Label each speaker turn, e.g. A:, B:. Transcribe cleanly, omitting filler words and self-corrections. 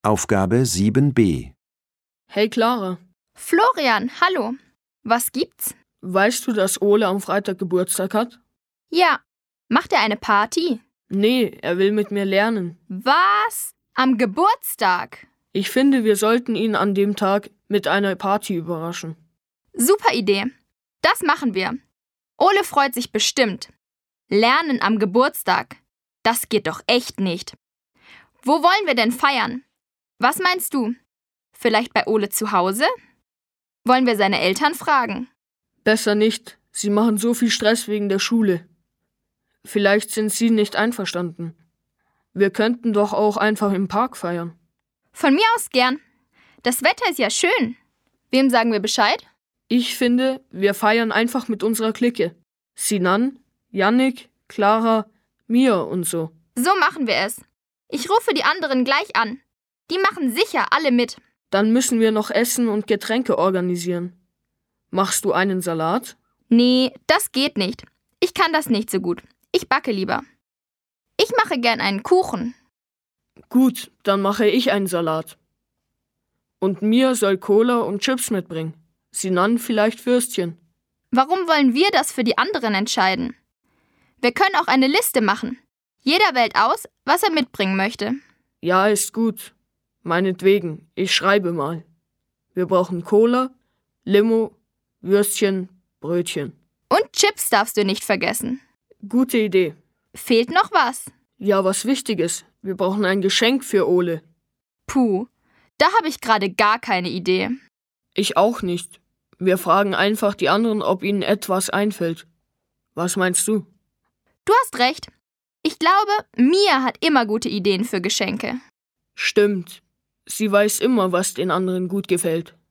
A: Aufgabe 7b.
B: Hey Clara,
C: Florian, hallo. Was gibt's?
B: weißt du, dass Ole am Freitag Geburtstag hat?
C: Ja. Macht er eine Party?
B: Nee, er will mit mir lernen.
C: Was? Am Geburtstag?
B: Ich finde, wir sollten ihn an dem Tag mit einer Party überraschen.
C: Super Idee. Das machen wir. Ole freut sich bestimmt. Lernen am Geburtstag. Das geht doch echt nicht. Wo wollen wir denn feiern? Was meinst du? Vielleicht bei Ole zu Hause? Wollen wir seine Eltern fragen?
B: Besser nicht, sie machen so viel Stress wegen der Schule. Vielleicht sind sie nicht einverstanden. Wir könnten doch auch einfach im Park feiern.
C: Von mir aus gern. Das Wetter ist ja schön. Wem sagen wir Bescheid?
B: Ich finde, wir feiern einfach mit unserer Clique. Sinan, Yannick, Clara, Mia und so.
C: So machen wir es. Ich rufe die anderen gleich an. Die machen sicher alle mit.
B: Dann müssen wir noch Essen und Getränke organisieren. Machst du einen Salat?
C: Nee, das geht nicht. Ich kann das nicht so gut. Ich backe lieber. Ich mache gern einen Kuchen.
B: Gut, dann mache ich einen Salat. Und Mia soll Cola und Chips mitbringen. Sinan vielleicht Würstchen.
C: Warum wollen wir das für die anderen entscheiden? Wir können auch eine Liste machen. Jeder wählt aus, was er mitbringen möchte.
B: Ja, ist gut. Meinetwegen, ich schreibe mal. Wir brauchen Cola, Limo, Würstchen, Brötchen.
C: Und Chips darfst du nicht vergessen.
B: Gute Idee.
C: Fehlt noch was?
B: Ja, was Wichtiges. Wir brauchen ein Geschenk für Ole.
C: Puh, da habe ich gerade gar keine Idee.
B: Ich auch nicht. Wir fragen einfach die anderen, ob ihnen etwas einfällt. Was meinst du?
C: Du hast recht. Ich glaube, Mia hat immer gute Ideen für Geschenke.
B: Stimmt. Sie weiß immer, was den anderen gut gefällt.